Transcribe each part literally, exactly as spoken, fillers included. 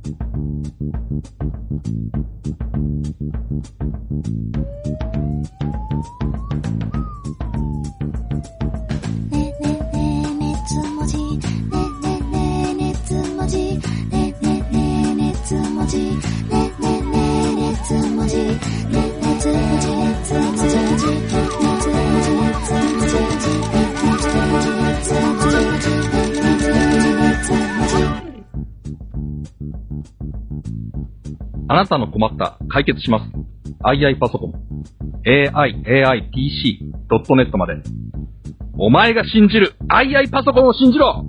あなたの困った解決します。アイアイ パソコン エーアイエーアイピーシードットネット まで。お前が信じる アイアイ パソコンを信じろ。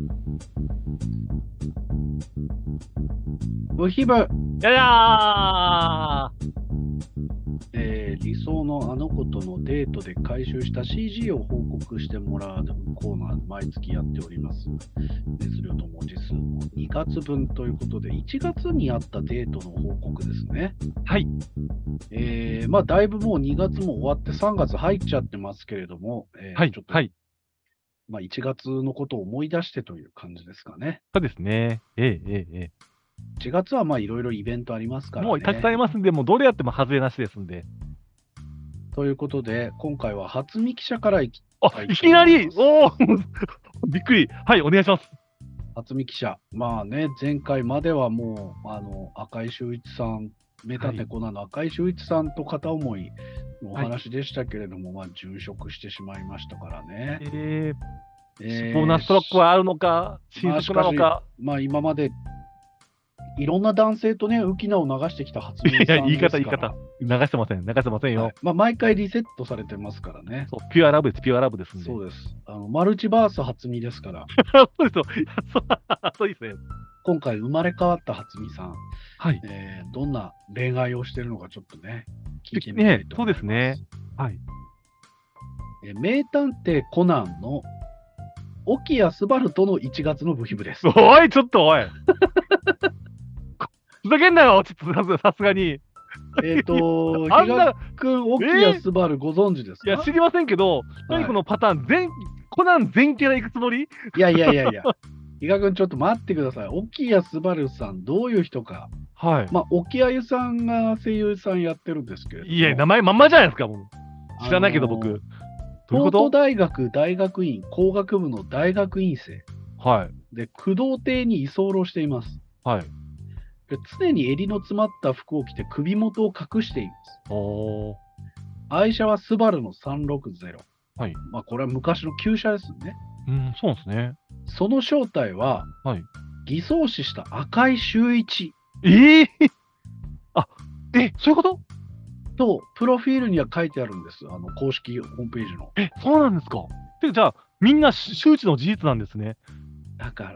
ブヒブややーえー、理想のあの子とのデートで回収した シージー を報告してもらうコーナー毎月やっております。熱量と文字数のにがつぶんということでいちがつにあったデートの報告ですね。 はい。 えー、まあだいぶもうにがつも終わってさんがつ入っちゃってますけれども、えー、 はいちょっと、 はい。 まあいちがつのことを思い出してという感じですかね。 そうですね。えええええいちがつはまあいろいろイベントありますかえ。 らね。 もうたくさんありますんで、もうどれやっても外れなしですんで。 ということで、今回は初見記者からいきあ、いきなりおおびっくり。はい、お願いします。 初見記者、まあね、前回まではもう、あの赤井秀一さん、メタテコナの赤井秀一さんと片思いのお話でしたけれども、はい、まあ、殉職してしまいましたからね。 えー、 えー、 ボーナストロックはあるのか、新作なのか。 まあ、まあ、今までいろんな男性とね、浮き名を流してきた初見さんですから。 いや、言い方、言い方。流してません。流してませんよ。はい、 まあ、毎回リセットされてますからね。 そう、ピュアラブです、ピュアラブですんで。 そうです。あのマルチバース初見ですから。 そうですよ。そうですね。 今回生まれ変わった初見さん。 はい。 えー、どんな恋愛をしてるのかちょっとね、聞いてみたいと思います。 ね、そうですね。はい。 えー、名探偵コナンの沖谷スバルとのいちがつの部品部です。 おい、ちょっとおい。ふざけんなよ、ちょっとさすがに。 えっと、比嘉君、沖谷スバルご存知ですか？ いや、知りませんけど、何このパターン、全、コナン全キャラ行くつもり？ いやいやいやいや、比嘉君、ちょっと待ってください。沖谷スバルさん、どういう人か。 はい。 まあ、沖谷さんが声優さんやってるんですけれども。 いや、名前まんまじゃないですか、もう。知らないけど、僕。どういうこと？東都大学大学院工学部の大学院生。 はい。 で、工藤邸に居候しています。 はい。 で、常に襟の詰まった服を着て首元を隠しています。 お愛車はスバルのさんろくゼロ。 はい。 まあ、これは昔の旧車ですね。 うん、そうですね。 その正体は、 はい。 偽装死した赤井秀一。 ええー、あ、え、そういうことと、プロフィールには書いてあるんです。あの、公式ホームページの。 え、そうなんですか。で、じゃあ、みんな周知の事実なんですね。 だから、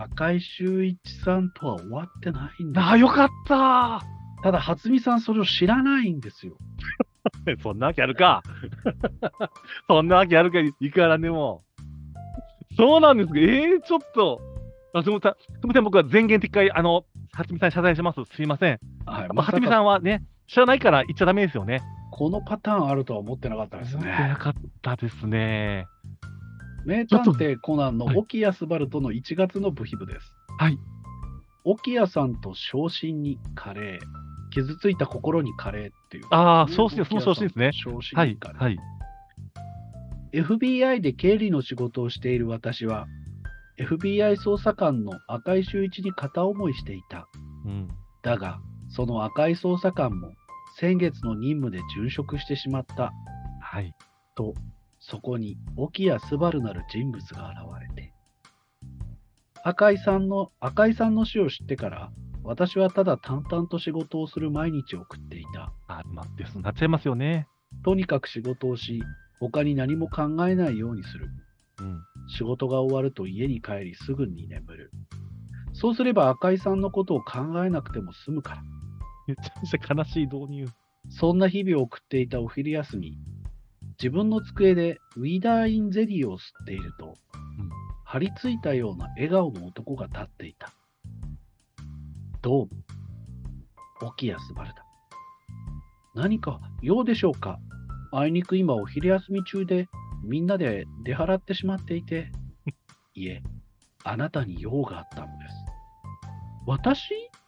赤井秀一さんとは終わってないんです。 ああ、よかったただ、初見さんそれを知らないんですよ。 そんなわけあるか。そんなわけあるか、いくらでも。そうなんですか。ええー、ちょっと。あ、すみません。すみません。僕は前言撤回、あの、初見さんに謝罪します。すいません。 はい。 まあ、初見さんはね、知らないから言っちゃダメですよね。 このパターンあるとは思ってなかったですね。 思ってなかったですね。 名探偵コナンの沖谷スバルとのいちがつの部品部です。 はい。 沖谷さんと昇進にカレー、傷ついた心にカレーっていう、ね。 ああ、昇進、その昇進ですね。 昇進にカレー。はい。はい、エフビーアイ で経理の仕事をしている私は、エフビーアイ 捜査官の赤井秀一に片思いしていた。うん、だが、その赤井捜査官も先月の任務で殉職してしまった。 はい。 と、そこに沖谷スバルなる人物が現れて、赤井さんの、赤井さんの死を知ってから、私はただ淡々と仕事をする毎日を送っていた。 あ、まあ、ですなっちゃいますよね。 とにかく仕事をし、他に何も考えないようにする。うん、仕事が終わると家に帰りすぐに眠る。そうすれば赤井さんのことを考えなくても済むから。 めちゃめちゃ悲しい導入。 そんな日々を送っていたお昼休み、自分の机でウィダーインゼリーを吸っていると、うん、張り付いたような笑顔の男が立っていた。どうも、沖谷スバルだ。何か用でしょうか？あいにく今お昼休み中でみんなで出払ってしまっていて、いえ、あなたに用があったのです。私？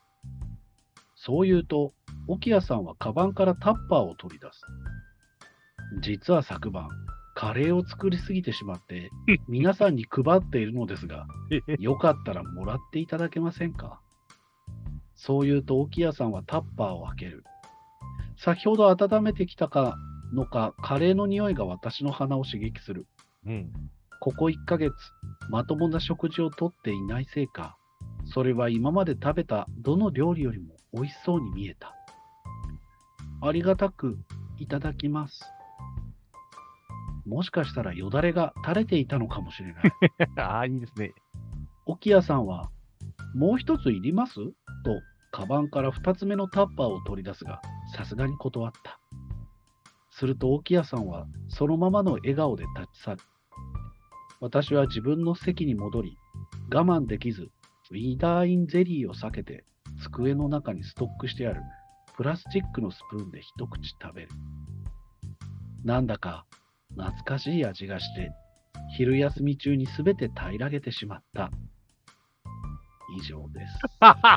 そう言うと、沖谷さんはカバンからタッパーを取り出す。実は昨晩、カレーを作りすぎてしまって、皆さんに配っているのですが、よかったらもらっていただけませんか。そう言うと、沖谷さんはタッパーを開ける。先ほど温めてきたかのか、カレーの匂いが私の鼻を刺激する。 うん。 ここいっかげつ、まともな食事をとっていないせいか、それは今まで食べたどの料理よりも美味しそうに見えた。ありがたくいただきます。もしかしたらよだれが垂れていたのかもしれない。 ああ、いいですね。 沖谷さんは、もう一ついりますと、カバンから二つ目のタッパーを取り出すが、さすがに断った。すると沖谷さんは、そのままの笑顔で立ち去る。私は自分の席に戻り、我慢できず、ウィダーインゼリーを避けて、机の中にストックしてあるプラスチックのスプーンで一口食べる。なんだか懐かしい味がして、昼休み中にすべて平らげてしまった。以上です。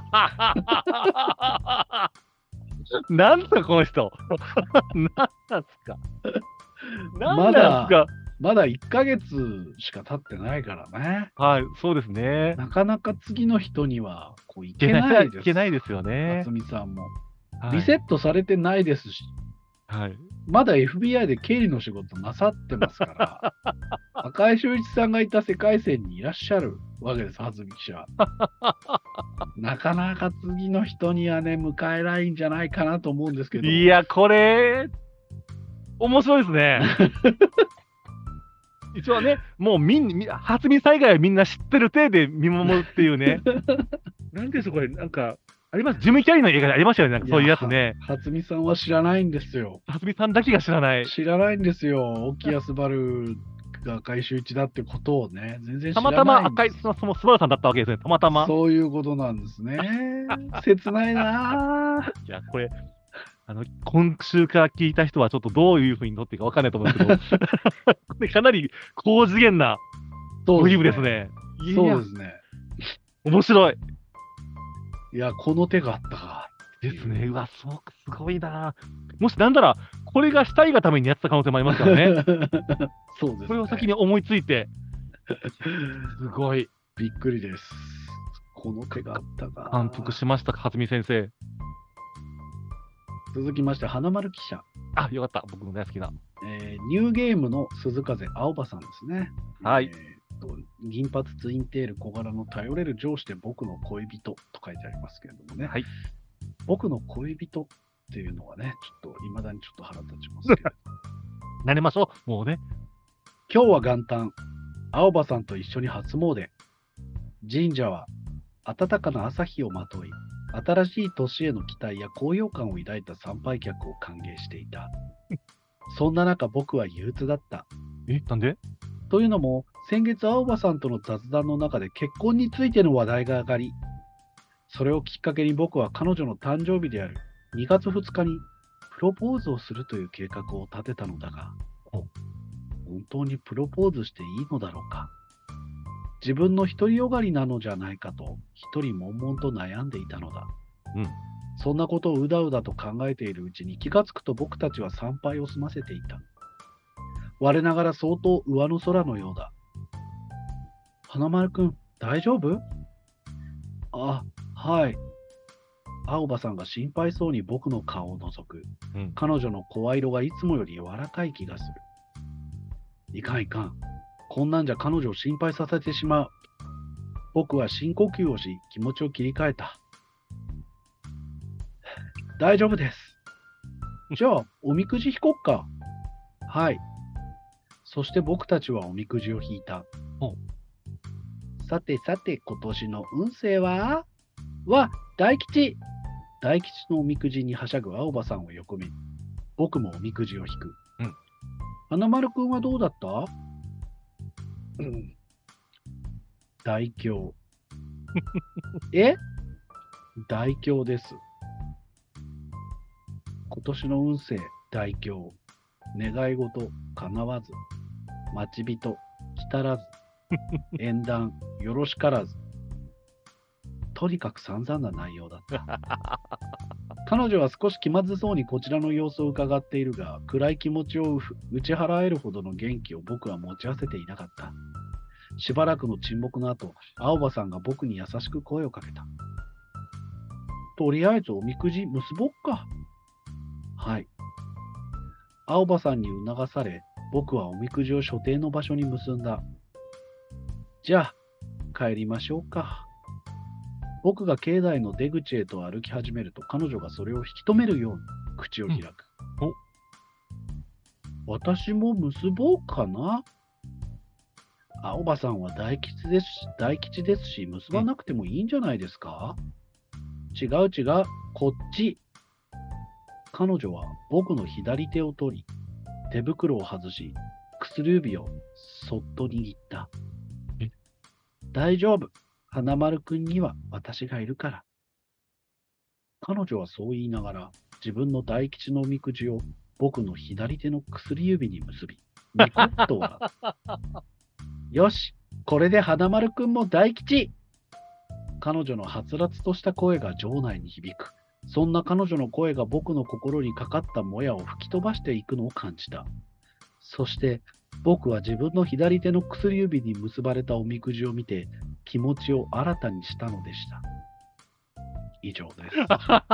なんすか、この人。なんなんすか。なんなんすか。 まだいっかげつしか経ってないからね。 はい、そうですね。 なかなか次の人にはこういけないです。 いけないですよね。 渥美さんも、 はい。 リセットされてないですし、 はい、 まだ エフビーアイ で経理の仕事なさってますから、赤井秀一さんがいた世界線にいらっしゃるわけです、渥美記者。なかなか次の人にはね、迎えないんじゃないかなと思うんですけど。 いや、これ、面白いですね。一応ね、もうみんな、初見災害はみんな知ってる体で見守るっていうね。なんですこれ、なんか、あります。ジムキャリーの映画でありましたよね、なんかそういうやつね。 初見さんは知らないんですよ。 初見さんだけが知らない。 知らないんですよ。沖谷昴が赤井秀一だってことをね、全然知らない。 たまたま赤井、その、その昴さんだったわけですね、たまたま。 そういうことなんですね。切ないなぁ。 いや、これ、あの、今週から聞いた人はちょっとどういうふうに乗っていいか分かんないと思うんですけど、これかなり高次元なドリブですね。 そうですね。 面白い。 いや、この手があったか。 ですね。うわ、そう、すごいな。もしなんだら、これがしたいがためにやってた可能性もありますからね。 そうですね。 これを先に思いついて。すごい。 びっくりです。この手があったか。 反復しましたか、初見先生。 続きまして、花丸記者。 あ、よかった。僕の大好きな。 えー、ニューゲームの鈴風青葉さんですね。 はい。 えー、と銀髪ツインテール小柄の頼れる上司で僕の恋人と書いてありますけれどもね。 はい。 僕の恋人っていうのはね、ちょっと未だにちょっと腹立ちますけど。 慣れましょう。もうね。 今日は元旦、青葉さんと一緒に初詣。神社は暖かな朝日をまとい、新しい年への期待や高揚感を抱いた参拝客を歓迎していた。そんな中、僕は憂鬱だった。 え、なんで？ というのも、先月青葉さんとの雑談の中で結婚についての話題が上がり、それをきっかけに僕は彼女の誕生日であるにがつふつかにプロポーズをするという計画を立てたのだが、本当にプロポーズしていいのだろうか。自分の独りよがりなのじゃないかと一人悶々と悩んでいたのだ。 うん。 そんなことをうだうだと考えているうちに気がつくと僕たちは参拝を済ませていた。我ながら相当上の空のようだ。花丸くん、大丈夫？あ、はい。青葉さんが心配そうに僕の顔を覗く。 うん、 彼女の声色がいつもより柔らかい気がする。いかんいかん。こんなんじゃ彼女を心配させてしまう。僕は深呼吸をし、気持ちを切り替えた。大丈夫です。じゃあ、おみくじ引こっか。はい。そして僕たちはおみくじを引いた。さてさて、今年の運勢はは、大吉。大吉のおみくじにはしゃぐ青葉さんを横目に、僕もおみくじを引く。 うん。 花丸くんはどうだった？うん。大凶。え？大凶です。今年の運勢、大凶。願い事、叶わず。待ち人、来たらず。縁談、よろしからず。とにかく散々な内容だった。 彼女は少し気まずそうにこちらの様子を伺っているが、暗い気持ちを打ち払えるほどの元気を僕は持ち合わせていなかった。しばらくの沈黙の後、青葉さんが僕に優しく声をかけた。とりあえずおみくじ結ぼっか。はい。青葉さんに促され、僕はおみくじを所定の場所に結んだ。じゃあ、帰りましょうか。僕が境内の出口へと歩き始めると、彼女がそれを引き止めるように口を開く。 うん、 お私も結ぼうかな。青葉さんは大吉ですし、大吉ですし、結ばなくてもいいんじゃないですか、うん、違う違う、こっち。彼女は僕の左手を取り、手袋を外し、薬指をそっと握った。大丈夫。花丸くんには私がいるから。彼女はそう言いながら、自分の大吉のおみくじを僕の左手の薬指に結び、ニコッと笑った。よし、これで花丸くんも大吉。彼女のはつらつとした声が場内に響く。そんな彼女の声が僕の心にかかったもやを吹き飛ばしていくのを感じた。そして僕は自分の左手の薬指に結ばれたおみくじを見て気持ちを新たにしたのでした。以上です。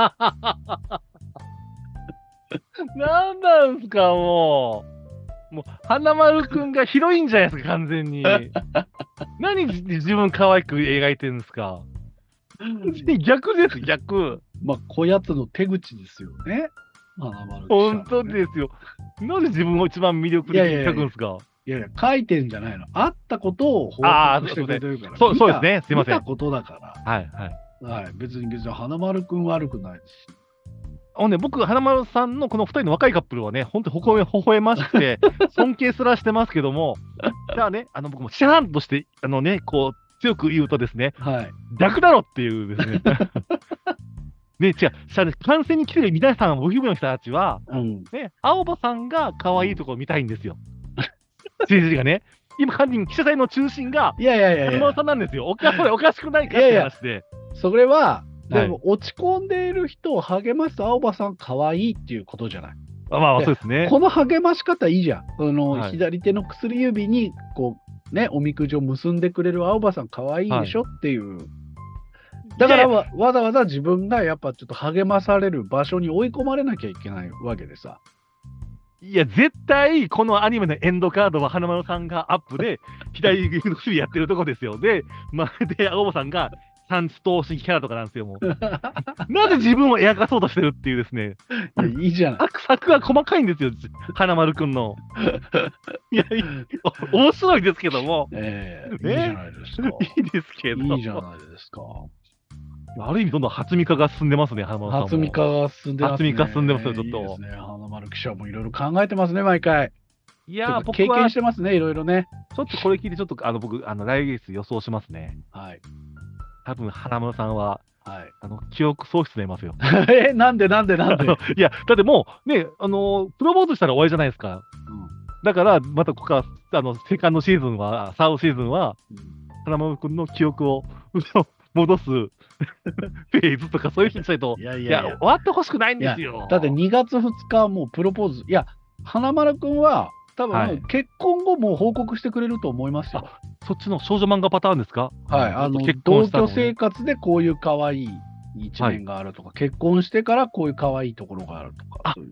なんなんすか、もう。もう、花丸くんがヒロインじゃないですか、完全に。何自分可愛く描いてるんですか。逆です、逆。 まあ、こやつの手口ですよね。花丸くん、ね。 本当ですよ。なんで自分を一番魅力的に書くんですか。 いやいや、書いてんじゃないの。あったことを報告してくれてるから。 そう、そうですね。すいません。 見たことだから。 はい、はい。 はい。別に別に花丸くん悪くないですし。 あのね、僕、花丸さんのこのふたりの若いカップルはね、本当にほほえ、微笑ましくて、尊敬すらしてますけども、じゃあね、あの僕もシャーンとして、あのね、こう、強く言うとですね、 はい。 逆だろっていうですね。ね、違う、観戦に来てる皆さん、お姫の人たちは、うん、ね、青葉さんが可愛いところ見たいんですよ。政治がね、今、完全に記者会の中心が、 いやいやいやいや、 花丸さんなんですよ。おかそれおかしくないかって話で。いやいやそれは、でも、落ち込んでいる人を励ます青葉さん、可愛いっていうことじゃない。 あまあ、そうですね。 この励まし方いいじゃん。あの、はい、左手の薬指に、こう、ね、おみくじを結んでくれる青葉さん、可愛いでしょ、はい、っていう。だからわ、わざわざ自分がやっぱちょっと励まされる場所に追い込まれなきゃいけないわけでさ。 いや、絶対、このアニメのエンドカードは花丸さんがアップで、左の薬やってるとこですよ。で、まるで青葉さんが、三地投資キャラとかなんですよ、もう。なぜ自分を描かそうとしてるっていうですね。 いや、いいじゃん。 作作が細かいんですよ、花丸くんの。いや、いい面白いですけども。 ええー、いいじゃないですか。 いいですけど。 いいじゃないですか。 ある意味、どんどん初見化が進んでますね、花丸さんも。 初見化が進んでますね。 初見化進んでますよ、ちょっと。 いいですね。花丸記者もいろいろ考えてますね、毎回。 いやー、僕は経験してますね、いろいろね。 ちょっとこれ聞いて、ちょっとあの僕、あの来月予想しますね。 はい。 多分花丸さんは、 はい、 あの記憶喪失になりますよ。 え、なんでなんでなんでいや、だってもう、ね、あの、プロポーズしたら終わりじゃないですか。うん、だから、またここから、あの、セカンドシーズンは、サードシーズンは、うん、花丸君の記憶を戻すフェーズとか、そういうふうにしないと、いやいやいや、終わってほしくないんですよ。 だってにがつふつかはもうプロポーズ、いや、花丸君は、多分、はい、結婚後も報告してくれると思いますよ。 そっちの少女漫画パターンですか？ はい、あの、結婚したのね、同居生活でこういう可愛い一面があるとか、はい、結婚してからこういう可愛いところがあるとか、そういう。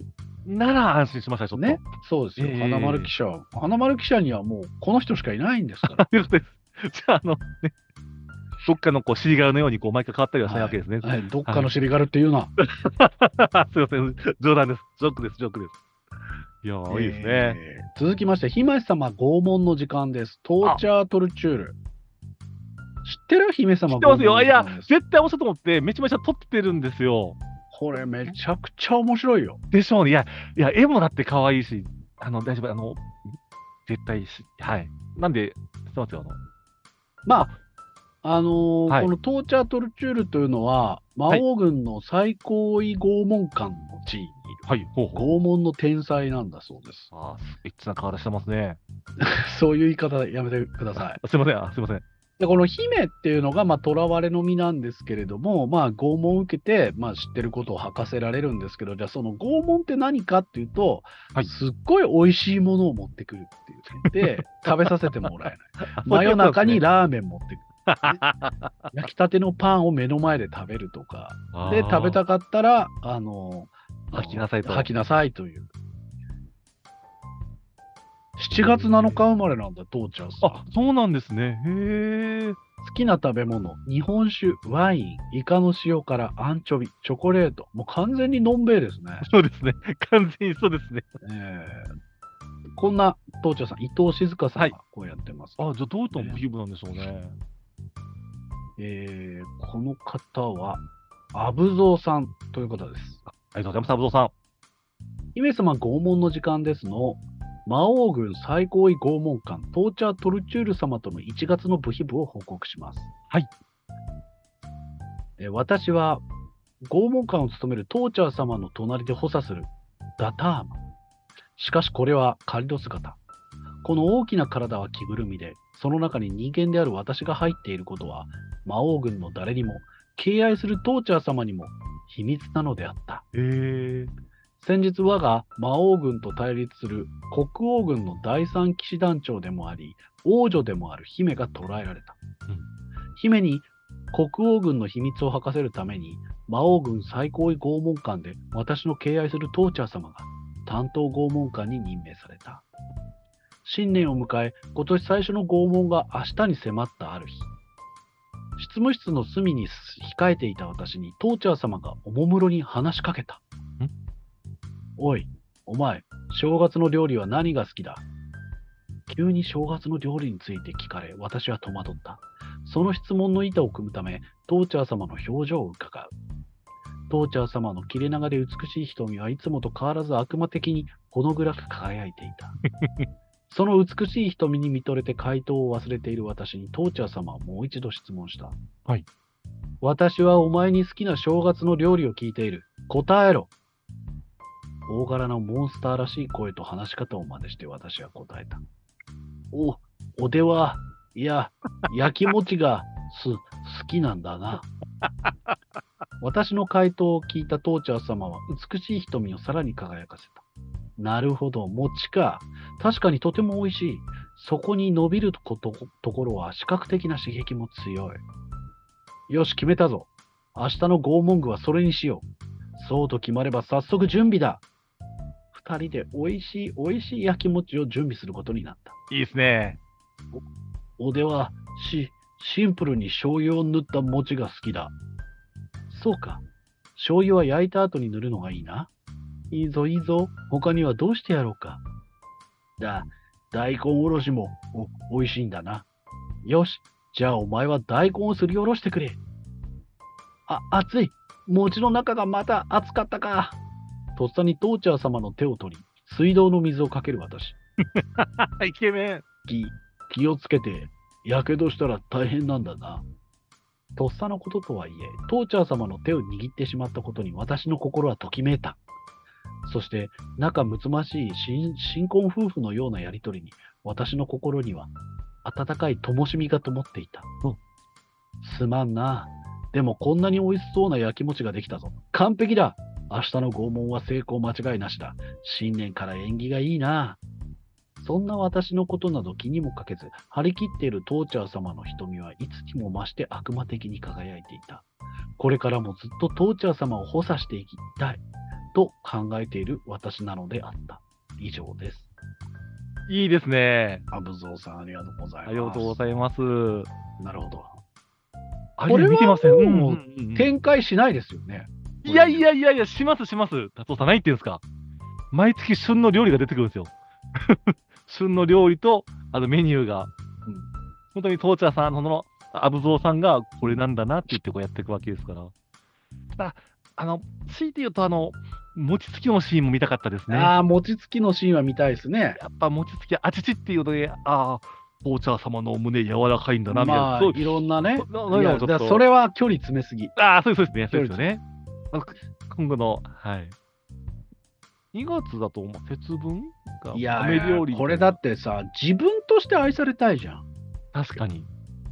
なら安心しました、ちょっと。 ね、そうですよ、えー、花丸記者。花丸記者にはもう、この人しかいないんですから。 じゃあ、あの、ね、どっかのこうシリガルのようにこう毎回変わったりはしないわけですね。 はいはい、どっかのシリガルっていうな。はい、 すいません、冗談です。ジョークです、ジョークです。いやー、いいですね。 えー、続きまして、姫様拷問の時間です。トーチャートルチュール。知ってる姫様拷問の時間です。知ってますよ。 いや、絶対面白いと思って、めちゃめちゃ撮ってるんですよ。 これ、めちゃくちゃ面白いよ。 でしょうね。いや、いや、絵もだって可愛いし、あの、大丈夫、あの、絶対し、はい。なんで、知ってますよ。あのまあ、あのーはい、このトーチャートルチュールというのは、魔王軍の最高位拷問官の地位にいる、 はい、ほうほう拷問の天才なんだそうです。 ああ、エッチな体してますね。 そういう言い方やめてください。 すいません、あすいません。 で、この姫っていうのが、まあ、囚われの身なんですけれども、まあ、拷問を受けて、まあ、知ってることを吐かせられるんですけど、じゃあ、その拷問って何かっていうと、 はいすっごい美味しいものを持ってくるって言って、食べさせてもらえない。 あ真夜中にそういうこラーメン持ってくる。焼きたてのパンを目の前で食べるとか、で、 とですね食べたかったら、あの、 吐きなさいと。 吐きなさいという。しちがつなのか生まれなんだ、父ちゃんさん。 あ、そうなんですね。へえ。 好きな食べ物、日本酒、ワイン、イカの塩辛、アンチョビ、チョコレート。もう完全にのんべいですね。 そうですね。完全にそうですね。 えーこんな父ちゃんさん、伊藤静香さんはいがこうやってます。 あ、じゃあどういった部分なんでしょうね。 えーこの方は、アブゾウさんという方です。 ありがとうございます、アブドさん。 姫様拷問の時間ですの、魔王軍最高位拷問官、トーチャー・トルチュール様とのいちがつの部秘部を報告します。 はい。 えー私は、拷問官を務めるトーチャー様の隣で補佐するダターマ。しかしこれは仮の姿。この大きな体は着ぐるみで、その中に人間である私が入っていることは、魔王軍の誰にも、敬愛するトーチャー様にも秘密なのであった。 へえ。 先日我が魔王軍と対立する国王軍の第三騎士団長でもあり、王女でもある姫が捕らえられた。 うん姫に国王軍の秘密を吐かせるために、魔王軍最高位拷問官で私の敬愛するトーチャー様が担当拷問官に任命された。新年を迎え、今年最初の拷問が明日に迫ったある日、執務室の隅に控えていた私にトーチャー様がおもむろに話しかけた。 んおい、お前、正月の料理は何が好きだ？急に正月の料理について聞かれ、私は戸惑った。その質問の板を組むため、トーチャー様の表情を伺う。トーチャー様の切れ長で美しい瞳はいつもと変わらず悪魔的にほの暗く輝いていた。その美しい瞳に見とれて回答を忘れている私にトーチャー様はもう一度質問した。 はい。 私はお前に好きな正月の料理を聞いている。答えろ。大柄なモンスターらしい声と話し方を真似して私は答えた。お、おでは、いや、焼き餅がす、好きなんだな。私の回答を聞いたトーチャー様は美しい瞳をさらに輝かせた。なるほど、餅か。確かにとても美味しい。そこに伸びること、ところは視覚的な刺激も強い。よし、決めたぞ。明日の拷問具はそれにしよう。そうと決まれば早速準備だ。二人で美味しい美味しい焼き餅を準備することになった。 いいですね。 おでは、し、シンプルに醤油を塗った餅が好きだ。そうか。醤油は焼いた後に塗るのがいいな。いいぞいいぞ。他にはどうしてやろうか。だ、大根おろしも、お、美味しいんだな。よし。じゃあお前は大根をすりおろしてくれ。あ、熱い。餅の中がまた熱かったか。とっさにトーチャー様の手を取り、水道の水をかける私。 イケメン。 気、気をつけて、やけどしたら大変なんだな。とっさのこととはいえ、トーチャー様の手を握ってしまったことに私の心はときめいた。そして、仲睦ましい新新婚夫婦のようなやりとりに、私の心には温かい灯火が灯っていた。うん。すまんな。でもこんなに美味しそうな焼き餅ができたぞ。完璧だ。明日の拷問は成功間違いなしだ。新年から縁起がいいな。そんな私のことなど気にもかけず、張り切っているトーチャー様の瞳はいつにも増して悪魔的に輝いていた。これからもずっとトーチャー様を補佐していきたい、と考えている私なのであった。以上です。 いいですね。 アブゾウさん、ありがとうございます。 ありがとうございます。 なるほど。 あこれは見てません。 もううんうんうん展開しないですよね。 いやいやいやいや、しますします。達夫さん、何言ってんですか。毎月旬の料理が出てくるんですよ。旬の料理と、あとメニューが、うん、本当にトーチャーさん、その、アブゾウさんがこれなんだなって言ってこうやっていくわけですから。ただ、あの、強いて言うと、あの、餅つきのシーンも見たかったですね。 ああ、餅つきのシーンは見たいですね。 やっぱ餅つき、あちちっていうので、ああ、トーチャー様の胸柔らかいんだな、みたいな。 まあ、 そういろんなね。 ないやなちょっとだからそれは距離詰めすぎ。 ああ、そうですそうですね。そうですよね。あの今後の、はい。にがつだと、まあ節分がいや米料理。 これだってさ、自分として愛されたいじゃん。 確かに。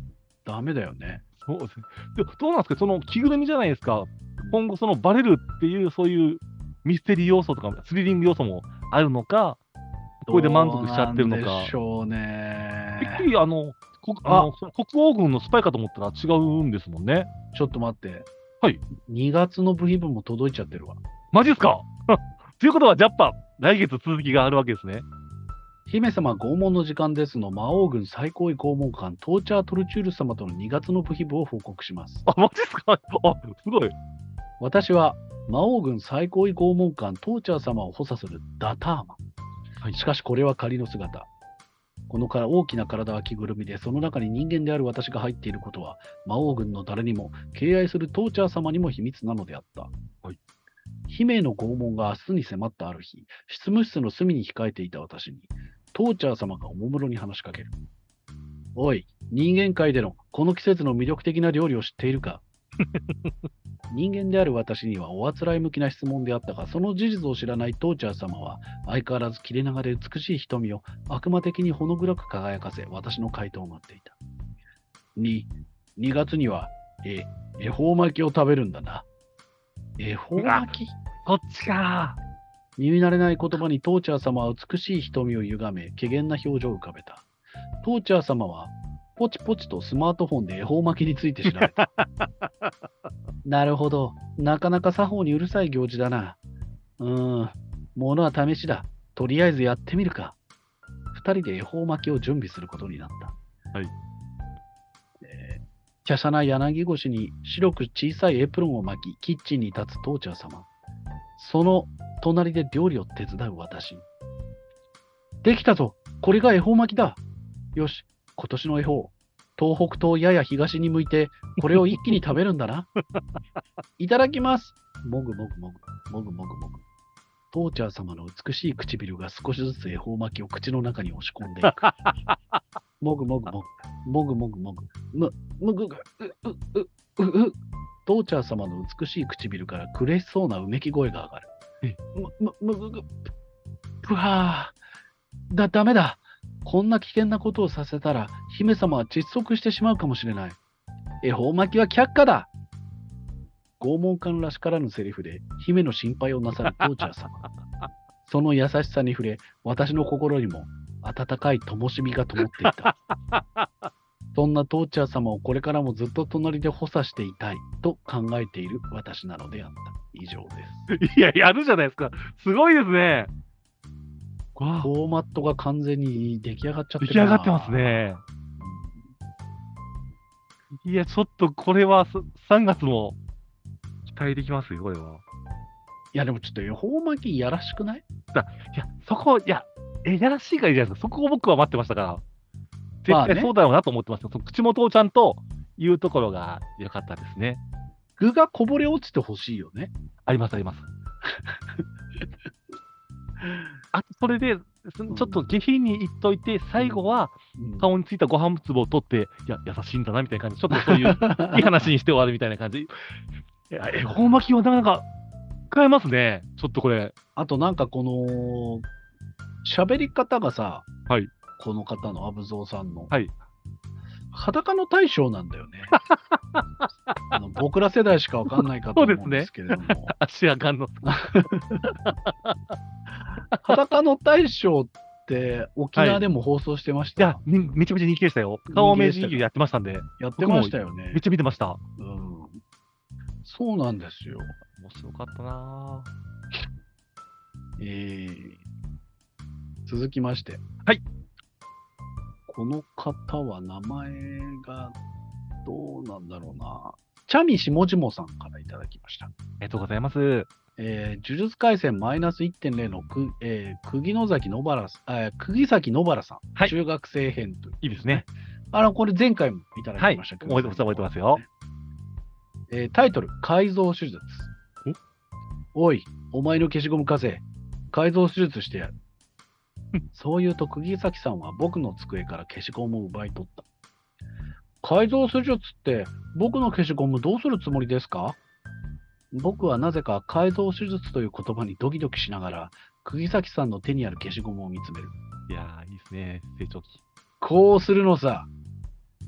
ダメだよね。 そうですね。でどうなんですか、その着ぐるみじゃないですか。今後、そのバレるっていう、そういうミステリー要素とか、スリリング要素もあるのか、これで満足しちゃってるのか。 どうなんでしょうてっね。 きり、あの、こあのその国王軍のスパイかと思ったら違うんですもんね。 ちょっと待って。 はい。 にがつの部品分も届いちゃってるわ。 マジっすかということは、ジャッパ、来月続きがあるわけですね。 姫様拷問の時間ですの魔王軍最高位拷問官トーチャートルチュール様とのにがつの部品分を報告します。 あ、マジっすかあ、すごい。 私は魔王軍最高位拷問官トーチャー様を補佐するダターマン。 はい、 しかしこれは仮の姿。このから大きな体は着ぐるみで、その中に人間である私が入っていることは、魔王軍の誰にも、敬愛するトーチャー様にも秘密なのであった。 はい、 姫への拷問が明日に迫ったある日、執務室の隅に控えていた私に、トーチャー様がおもむろに話しかける。おい、人間界でのこの季節の魅力的な料理を知っているか人間である私にはおあつらい向きな質問であったが、その事実を知らないトーチャー様は、相変わらず切れ長で美しい瞳を悪魔的にほの暗く輝かせ、私の回答を待っていた。に、にがつには、え、恵方巻きを食べるんだな。恵方巻きこっちか。 耳慣れない言葉にトーチャー様は美しい瞳を歪め、怪訝な表情を浮かべた。トーチャー様は、ポチポチとスマートフォンで恵方巻きについて調べた。なるほど。なかなか作法にうるさい行事だな。うーん。ものは試しだ。とりあえずやってみるか。二人で恵方巻きを準備することになった。 はい。 えー、華奢な柳越しに白く小さいエプロンを巻き、キッチンに立つトーチャー様。その隣で料理を手伝う私。できたぞ。これが恵方巻きだ。よし。今年の恵方。東北東やや東に向いて、これを一気に食べるんだな。いただきます。もぐもぐもぐ、もぐもぐもぐ。トーチャー様の美しい唇が少しずつ恵方巻きを口の中に押し込んでいく。もぐもぐもぐ、もぐもぐもぐ、む、むぐぐ、う、う、う、う、う。トーチャー様の美しい唇から苦しそうなうめき声が上がる。む、む、むぐぐ、ぷはー。だ、ダメだ。こんな危険なことをさせたら、姫様は窒息してしまうかもしれない。恵方巻きは却下だ。拷問官らしからぬセリフで、姫の心配をなさるトーチャー様。その優しさに触れ、私の心にも温かい灯火が灯っていた。そんなトーチャー様をこれからもずっと隣で補佐していたいと考えている私なのであった。以上です。 いや、やるじゃないですか。すごいですね。 フォーマットが完全に出来上がっちゃってるな。 出来上がってますね。いや、ちょっとこれはさんがつも期待できますよ、これは。 いや、でもちょっと恵方巻きやらしくない？ だいや、そこ、いや、え、やらしいからいいじゃないですか。そこを僕は待ってましたから。絶まあね対そうだろうなと思ってました。その口元をちゃんと言うところが良かったですね。 具がこぼれ落ちてほしいよね。 あります、あります。あと、それで、そのちょっと下品に言っといて、最後はうん顔についたご飯粒を取って、いや、優しいんだなみたいな感じ、ちょっとそういういい話にして終わるみたいな感じ。いや、恵方巻きはなかなか使えますね。ちょっとこれ。 あとなんかこの、喋り方がさ、 はい。 この方のアブゾーさんの、 はい。 裸の大将なんだよね。あの僕ら世代しかわかんないかと思うんですけれども、 足あかんの。 裸の大将って沖縄でも放送してました。 いや、めめちゃめちゃ人気でしたよ。顔名人やってましたんで、 やってましたよねめっ。ちゃ見てました。 うん、そうなんですよ。 面白かったなぁ。 えー、続きまして。 はい。 この方は名前がどうなんだろうな。チャミしもじもさんからいただきました。 ありがとうございます。 えー、呪術廻戦マイナス いってんゼロ のく、えー、釘野崎野原さん、えー、釘崎野原さん、 はい中学生編という。 いいですね。 あの、これ前回もいただはい。 きましたけど、 覚えてます、覚えてますよ。 えータイトル、改造手術。おい、お前の消しゴム貸せ。改造手術してやる。そう言うと、釘崎さんは僕の机から消しゴムを奪い取った。改造手術って僕の消しゴムどうするつもりですか？僕はなぜか改造手術という言葉にドキドキしながら、釘崎さんの手にある消しゴムを見つめる。 いやー、いいですね。成長期。 こうするのさ。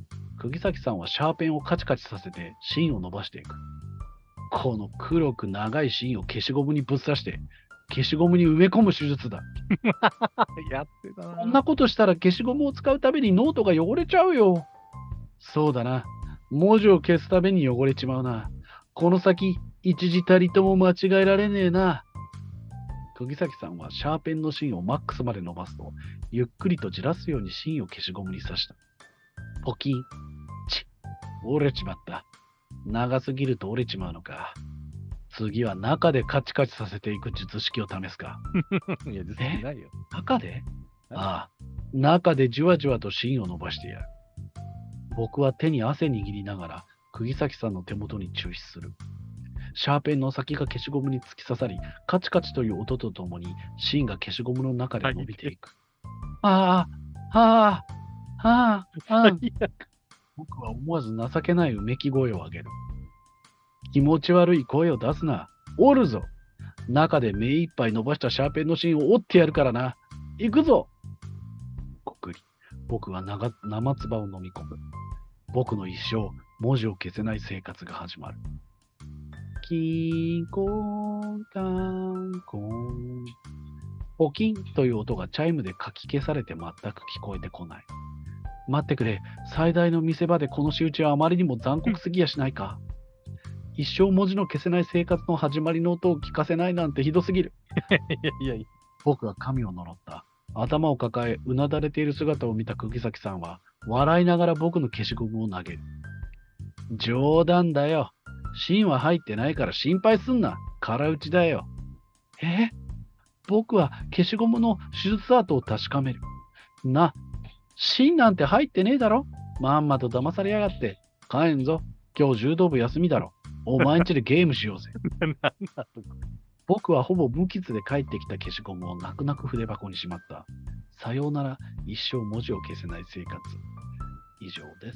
釘崎さんはシャーペンをカチカチさせて芯を伸ばしていく。この黒く長い芯を消しゴムにぶっ刺して、消しゴムに埋め込む手術だ。 やってたな。 こんなことしたら消しゴムを使うたびにノートが汚れちゃうよ。そうだな。文字を消すたびに汚れちまうな。この先、一字たりとも間違えられねえな。釘崎さんはシャーペンの芯をマックスまで伸ばすと、ゆっくりとじらすように芯を消しゴムに刺した。ポキン。チッ。折れちまった。長すぎると折れちまうのか。次は中でカチカチさせていく術式を試すか。 いや、実際ないよ。 中でああ。中でじわじわと芯を伸ばしてやる。僕は手に汗握りながら、釘崎さんの手元に注視する。シャーペンの先が消しゴムに突き刺さり、カチカチという音とともに、芯が消しゴムの中で伸びていく。ああ、ああ、ああ、ああ。僕は思わず情けないうめき声を上げる。気持ち悪い声を出すな。折るぞ。中で目いっぱい伸ばしたシャーペンの芯を折ってやるからな。行くぞ。こくり。僕は長生唾を飲み込む。僕の一生、文字を消せない生活が始まる。キーコーンカーンコーン。ポキンという音がチャイムでかき消されて全く聞こえてこない。待ってくれ。最大の見せ場でこの仕打ちはあまりにも残酷すぎやしないか。一生文字の消せない生活の始まりの音を聞かせないなんてひどすぎる。 いやいやいや。 僕は神を呪った。頭を抱え、うなだれている姿を見た釘崎さんは、笑いながら僕の消しゴムを投げる。冗談だよ。芯は入ってないから心配すんな。空打ちだよ。え僕は消しゴムの手術跡を確かめる。な、芯なんて入ってねえだろ。まんまと騙されやがって。帰んぞ。今日柔道部休みだろ。お前んちでゲームしようぜ。 なんだと。 僕はほぼ無傷で帰ってきた消しゴムを泣く泣く筆箱にしまった。さようなら、一生文字を消せない生活。以上です。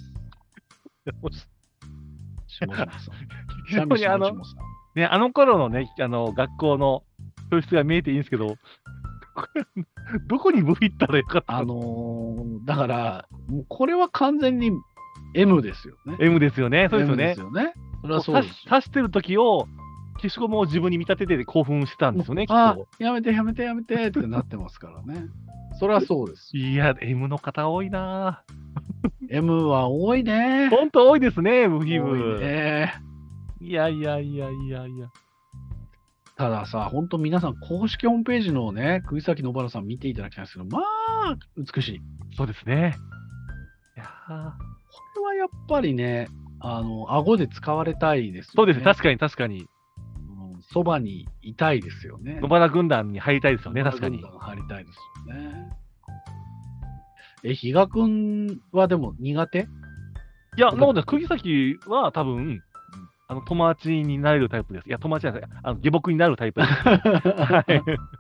下島さん。 非常にあの、ね、あの頃のね、あの、学校の教室が見えていいんですけど、どこに部行ったらよかったの？ あのー、だから、もうこれは完全に M ですよね。 M ですよね。そうですよ M ね。 ですよね。それはそうですよ。 刺してる時を、消しゴムを自分に見立てて興奮してたんですよね、きっあと。 やめてやめてやめてってなってますからね。それはそうです。 いや、M の方多いなぁ。 M は多いね。 ほんと多いですね、ムヒ多いブ。 ね。 いやいやいやいやいや。 たださ、本当皆さん公式ホームページのね、釘崎野原さん見ていただきたいんですけど、まあ、美しい。 そうですね。いやーこれはやっぱりね、あの、顎で使われたいですよね。 そうです、確かに確かに。 そばにいたいですよね。 野原軍団に入りたいですよね、 野確かに。 原軍団入りたいですよね。え、比嘉くんはでも苦手？ いや、なので、釘崎は多分、あの、友達になれるタイプです。いや、友達じゃない、あの、下僕になるタイプです。はい。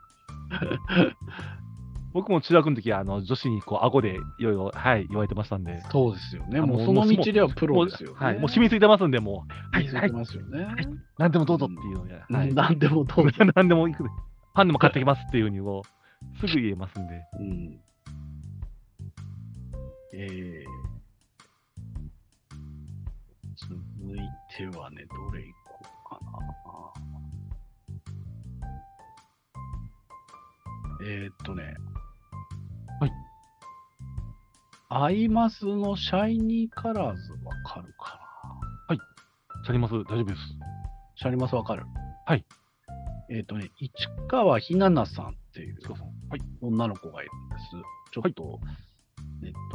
僕も中学の時は、あの、女子にこう、顎でいろいろ、はい、言われてましたんで。 そうですよね。 あもうその道ではプロですよね。 はい。もう染みついてますんで、もう。はい、はい染みついて。ますよね。 何でもどうぞっていうので、はい。 何でもどうぞ。 何でも行く。パンでも買ってきますっていうふうにもう、すぐ言えますんで。 うん。えー、続いてはね、どれいこうかな。えー、っとね。 はい。 アイマスのシャイニーカラーズわかるかな。 シャリマス、大丈夫です。 シャリマスわかる？ はい。 えー、っとね、市川ひななさんっていうそうそう。はい。 女の子がいるんです。ちょっと、えっと、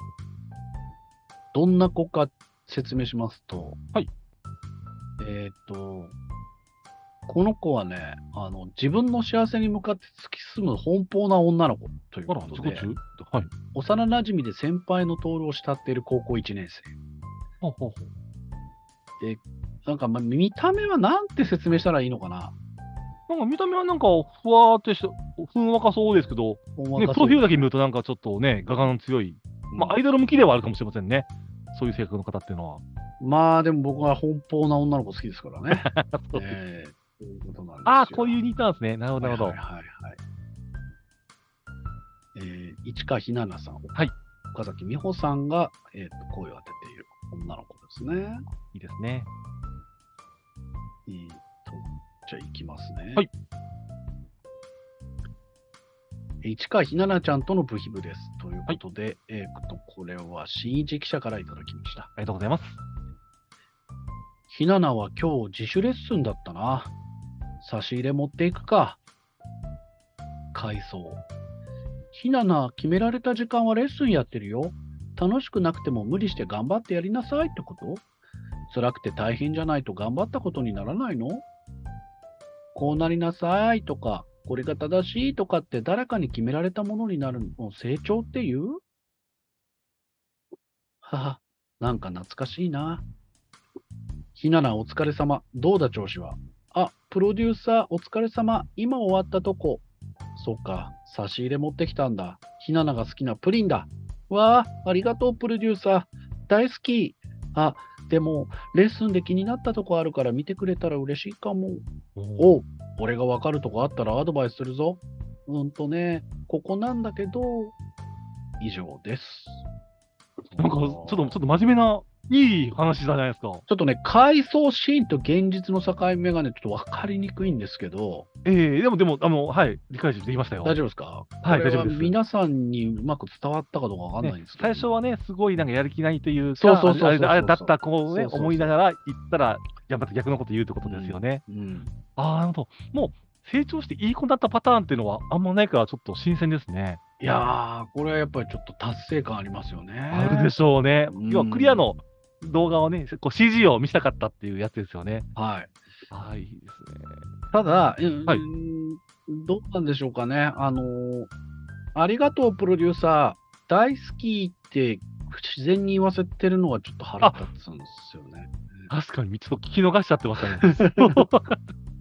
どんな子か説明しますと、 はい。 えっと、この子はね、あの、自分の幸せに向かって突き進む奔放な女の子というあら、 ことで、 自己中はい。 幼馴染で先輩の徹を慕っている高校いちねん生。 ほうほうほう。 で、なんか、まあ、見た目はなんて説明したらいいのかな。 なんか見た目はなんか、ふわーってして、ふんわかそうですけど、ね、プロフィールだけ見るとなんかちょっとね、画家の強い、まあ、アイドル向きではあるかもしれませんね。そういう性格の方っていうのは。 まあ、でも僕は奔放な女の子好きですからね。 そうえーそういうことなんですよ。 ああ、こういう似たんですね。なるほど、なるほど。 はいはいはい、はい。えー、市川ひななさん。 はい。 岡崎美穂さんが、えーと、声を当てているですね。 いいですね。 えーと、じゃあ行きますね。 はい。 市川ひななちゃんとの部費部です。ということで、えーと、これは新一記者からいただきました。 ありがとうございます。 ひななは今日自主レッスンだったな。差し入れ持っていくか。回想。ひなな、決められた時間はレッスンやってるよ。楽しくなくても無理して頑張ってやりなさいってこと？辛くて大変じゃないと頑張ったことにならないの？こうなりなさいとか、これが正しいとかって誰かに決められたものになるのを成長って言う？はは、なんか懐かしいな。ひななお疲れ様。どうだ調子は？あ、プロデューサーお疲れ様。今終わったとこ。そっか、差し入れ持ってきたんだ。ひななが好きなプリンだ。わあ、ありがとうプロデューサー。大好き。あ、でも、レッスンで気になったとこあるから見てくれたら嬉しいかも。おう、俺がわかるとこあったらアドバイスするぞ。うんとね、ここなんだけど、以上です。 なんか、ちょっと、ちょっと真面目な、いい話じゃないですか。 ちょっとね、回想シーンと現実の境目がね、ちょっと分かりにくいんですけど、 ええでも、でも、あの、はい、理解できましたよ。 大丈夫ですか？ はいこれ大丈夫です皆さんにうまく伝わったかどうかわかんないんねですけど、 最初はね、すごいなんかやる気ないというか、 そうそうそうそうあれあれだったこうね、 そうそうそう思いながら言ったら、やっぱ逆のこと言うってことですよね。 うん、 ああ、なるほど。もう、成長していい子になったパターンっていうのはあんまないから、ちょっと新鮮ですね。 いやー、これはやっぱりちょっと達成感ありますよね。 あるでしょうね。 うん要はクリアの動画をね、こう シージー を見せたかったっていうやつですよね。 はい。 ああ、いいですね。 ただ、うんはいどうなんでしょうかね。あのーありがとうプロデューサー、大好きって自然に言わせてるのがちょっと腹立つんですよね。 確かに、ちょっと聞き逃しちゃってましたね。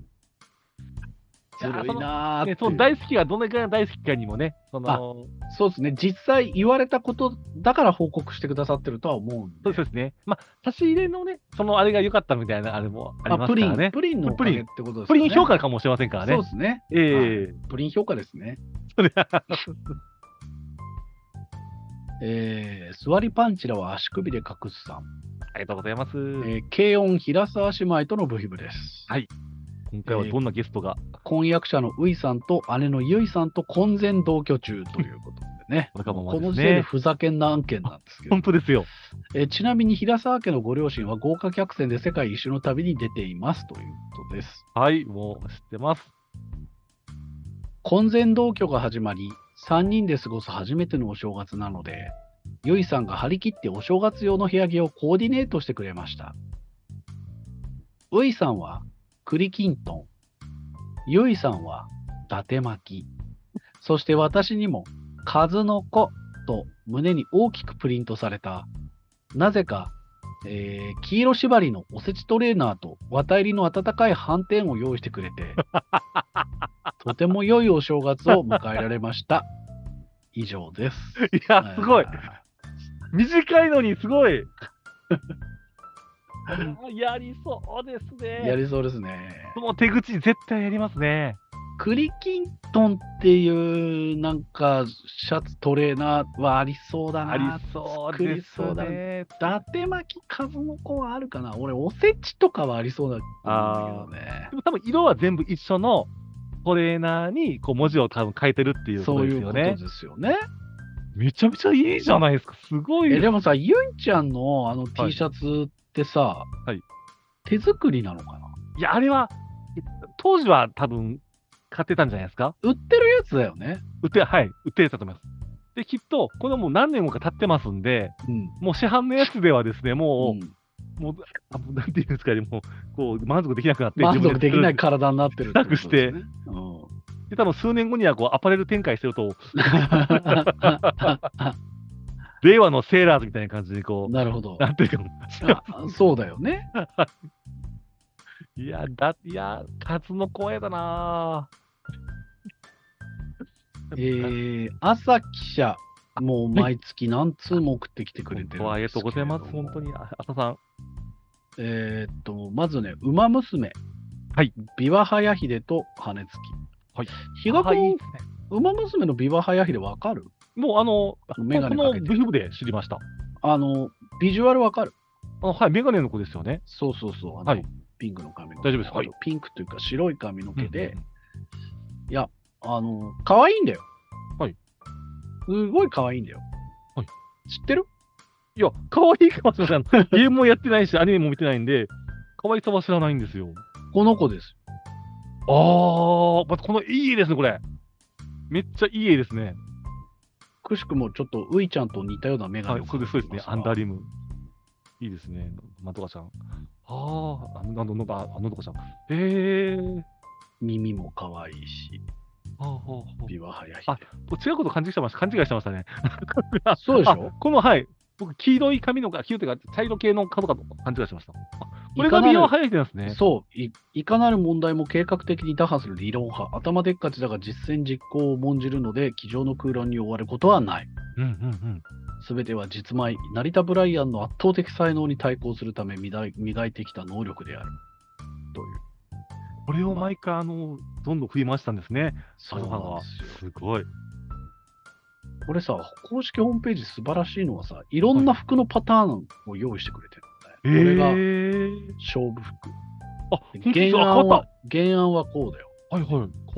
ずるいなーってね、その大好きがどのくらいの大好きかにもね、その、 そうですね。実際言われたことだから報告してくださってるとは思うんで。 そうですね。まあ、差し入れのね、そのあれが良かったみたいなあれもありますプリン、 からね。 プリンのおかげってことですプね。 リン評価かもしれませんからね。 そうですね。 ええはいプリン評価ですね。 それはえー、座りパンチラは足首で隠すさん。 ありがとうございます。 えー、軽音平沢姉妹とのブヒブです。 はい。今回はどんなゲストが、 婚約者のウイさんと姉のユイさんと婚前同居中ということでね。 わがままこですねの時点でふざけんな案件なんですけど本。当ですよ。 えーちなみに平沢家のご両親は豪華客船で世界一周の旅に出ていますということです。 はい、もう知ってます。 婚前同居が始まり、さんにんで過ごす初めてのお正月なので、ユイさんが張り切ってお正月用の部屋着をコーディネートしてくれました。ウイさんは栗きんとん、ユイさんは伊達巻き、そして私にも数の子と胸に大きくプリントされた、なぜか、えー黄色縛りのおせちトレーナーと綿入りの温かいはんてんを用意してくれて、とても良いお正月を迎えられました。以上です。 いや、すごい。短いのにすごい。やりそうですね。 やりそうですね。 その手口絶対やりますね。 栗きんとんっていうなんかシャツトレーナーはありそうだな。 ありそうです作りそうだね。 伊達巻き数の子はあるかな。俺おせちとかはありそうだと思うんだけどねで。も多分色は全部一緒のトレーナーにこう文字を多分書いてるっていうこそういうこととですよね。 ですよね。 めちゃめちゃいいじゃないですか。すごいです。 えでもさ、ゆいちゃんのあの T シャツってさ、 はい手作りなのかな。 いや、あれは、え当時は多分買ってたんじゃないですか。 売ってるやつだよね。 売って、はい、売ってたと思います。で、きっと、これもう何年もか経ってますんで、 うん。 もう市販のやつではですね、もうんう、もう、あもうなんていうんですかね、もう、こう、満足できなくなって、 満足できないか体になってるってことですね。うんで、多分数年後には、こう、アパレル展開してると、令和のセーラーズみたいな感じで、こう、 なるほど。 なんていうか、 あそうだよね。 いや、だ、いや、数の声だなえー、朝記者、もう毎月何通も送ってきてくれてるんですけれども。 ありがとうございます、本当に。あ朝さん。 えーっと、まずね、馬娘。 はい。 琵琶早秀と羽根つき。 はい。 比嘉あいい君、 ですね。 馬娘の琵琶早秀わかる？ もう、あの、 あのメガネこのかけてる。 ブヒブで知りました。 あの、ビジュアルわかる？ あのはい、メガネの子ですよね。 そうそうそう。あのはいピンクの髪の大丈夫ですはいあのピンクというか白い髪の毛で、 うんうんいや、あの、可愛いんだよ。 はい。 すごい可愛いんだよ。 はい。 知ってる？ いや、可愛いかもしれません。ゲームもやってないし、アニメも見てないんで、可愛さは知らないんですよ。 この子です。 あー、またこのいい絵ですね、これ。めっちゃいい絵ですね。 くしくもちょっとウイちゃんと似たようなメガはい、 ネをそうです、そうですね。アンダーリリム。いいですね。なんとかちゃん。あー、あの、なんのか、あのとかちゃん。へー。 耳も可愛いし、 はあはあはあビワハヤヒあ違うこと勘違いしてました。勘違いしてましたね。 そうでしょあこの、はい。僕、黄色い髪のか、黄色というか、茶色系の角かと勘違いしてました。あこれが美容早いなんですね。 そうい、いかなる問題も計画的に打破する理論派、頭でっかちだが実践実行を重んじるので、机上の空論に終わることはない。 うんうんうん。 すべては実前、成田ブライアンの圧倒的才能に対抗するため磨い磨いてきた能力である。という。 これを毎回、あの、どんどん振り回したんですね。 そうあのなんですよ。 すごい。 これさ、公式ホームページ素晴らしいのはさ、いろんな服のパターンを用意してくれてるえんだね。これがー。 勝負服。 あ、本当原だ。あ、 案は変わっ、 原案はこうだよ。 た。はいはい。変わ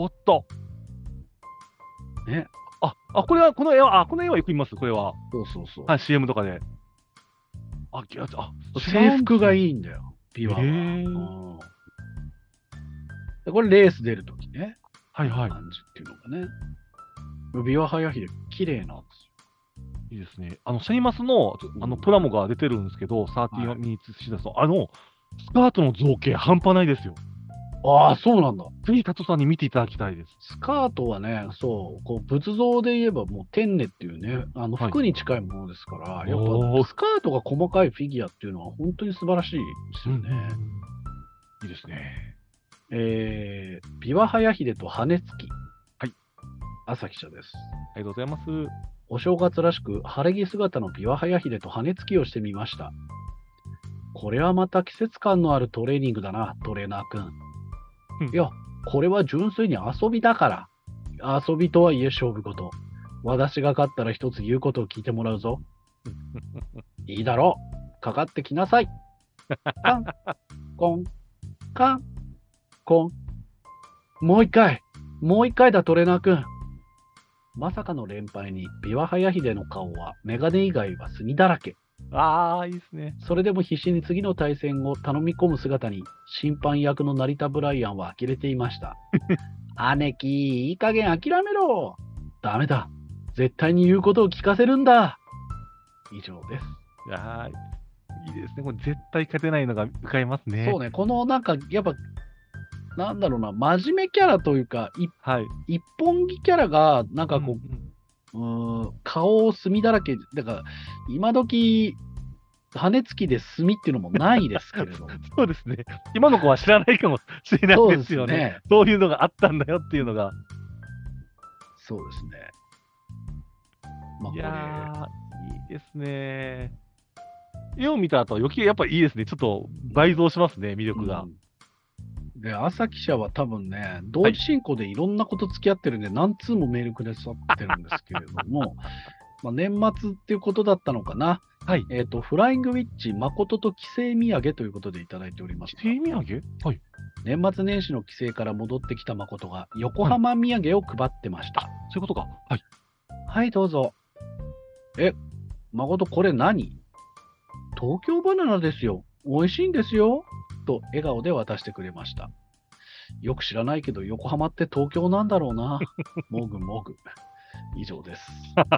った。 ね。 あ、あ、これは、この絵は、あ、この絵はよく見ます、これは。 そうそうそう。 はい、シーエム とかで。あ、きあ、あ制服がい。 いいんだよ、ビワは。 へーうんでこれレース出るときね。 はいはい。 感じっていうのがね。ビワハヤヒで綺麗なんですいいですね。あの、シャイマスの、ちょあの、プラモが出てるんですけど、サーティーミニッツシダスの、あの、スカートの造形半端ないですよ。 よ。ああ、そうなんだ。 ぜひ、タトさんに見ていただきたいです。 スカートはね、そう、こう仏像で言えばもう天音っていうね、あのはい服に近いものですから、やっおーぱスカートが細かいフィギュアっていうのは本当に素晴らしいですよね。 いいですね。 えー、ビワハヤヒデと羽根つき。 はい。 朝記者です。 ありがとうございます。 お正月らしく晴れ着姿のビワハヤヒデと羽根つきをしてみました。これはまた季節感のあるトレーニングだな、トレーナーくん。 うんいや、これは純粋に遊びだから。遊びとはいえ勝負事。私が勝ったら一つ言うことを聞いてもらうぞ。いいだろう。かかってきなさい。カン、コン、カン、コン。もう一回。もう一回だ、トレーナーくん。まさかの連敗に、ビワハヤヒデの顔はメガネ以外は墨だらけ。 ああ、いいですね。 それでも必死に次の対戦を頼み込む姿に、審判役の成田ブライアンは呆れていました。姉貴、いい加減諦めろ。ダメだ。絶対に言うことを聞かせるんだ。以上です。 いやーいいですね。これ絶対勝てないのが浮かびますね。 そうね、このなんか、やっぱ、なんだろうな、真面目キャラというか、いはい。 一本気キャラが、なんかこう、 うんうんうーん顔を墨だらけ、だから、今時、羽根付きで墨っていうのもないですけれども。 そうですね。今の子は知らないかもしれないですよね。そういうのがあったんだよっていうのが。 そうですね。まあ、 いこやー、いいですね。絵を見た後は余計やっぱいいですね。ちょっと倍増しますね、魅れ、 力が。 うんで、朝記者は多分ね、同時進行でいろんなこと付き合ってるんで、何通もメールくださってるんですけれども、まあ年末っていうことだったのかな。 はい。 えっ、と、フライングウィッチ、誠と帰省土産ということでいただいております。 手土産はい。 年末年始の帰省から戻ってきた誠が横浜土産を配ってました。 そういうことか。はい。 はい、どうぞ。え、誠これ何？東京バナナですよ。美味しいんですよ。と笑顔で渡してくれました。よく知らないけど横浜って東京なんだろうな。もぐもぐ。以上です。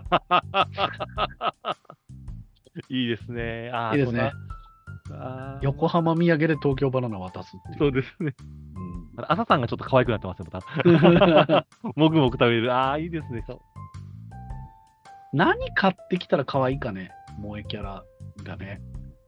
いいですね。あーいいですね。 そんなあー横浜土産で東京バナナ渡すっていう。 そうですね。 うん朝さんがちょっと可愛くなってますよ、また。もぐもぐ食べれる。ああ、いいですね。そう何買ってきたら可愛いかね。萌えキャラがね。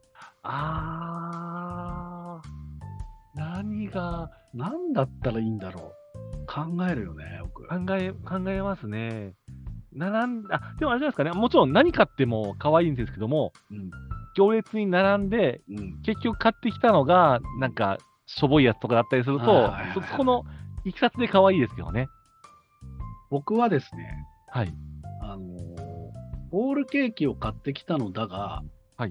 あー、何が、 何だったらいいんだろう。考えるよね、僕。 考え、考えますね。並んあ、でもあれじゃないですかね。もちろん何買っても可愛いんですけども、 うん。 行列に並んで、 うん。 結局買ってきたのが、なんか、しょぼいやつとかだったりするとはいはいはいはい、 そそこのいきさつで可愛いですけどね。 僕はですね、 はい。 あのー、ホールケーキを買ってきたのだが、 はい。